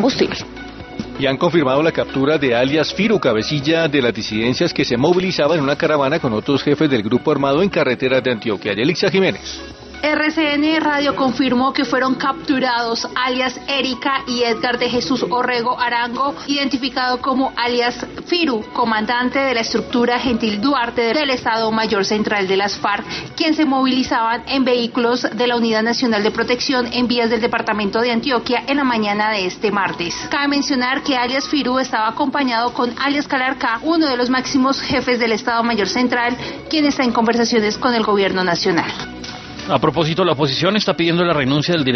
combustible. Y han confirmado la captura de alias Firu, cabecilla de las disidencias que se movilizaban en una caravana con otros jefes del grupo armado en carreteras de Antioquia. Yelixa Jiménez. RCN Radio confirmó que fueron capturados alias Erika y Edgar de Jesús Orrego Arango, identificado como alias Firu, comandante de la estructura Gentil Duarte del Estado Mayor Central de las FARC, quien se movilizaban en vehículos de la Unidad Nacional de Protección en vías del departamento de Antioquia en la mañana de este martes. Cabe mencionar que alias Firu estaba acompañado con alias Calarcá, uno de los máximos jefes del Estado Mayor Central, quien está en conversaciones con el gobierno nacional. A propósito, la oposición está pidiendo la renuncia del director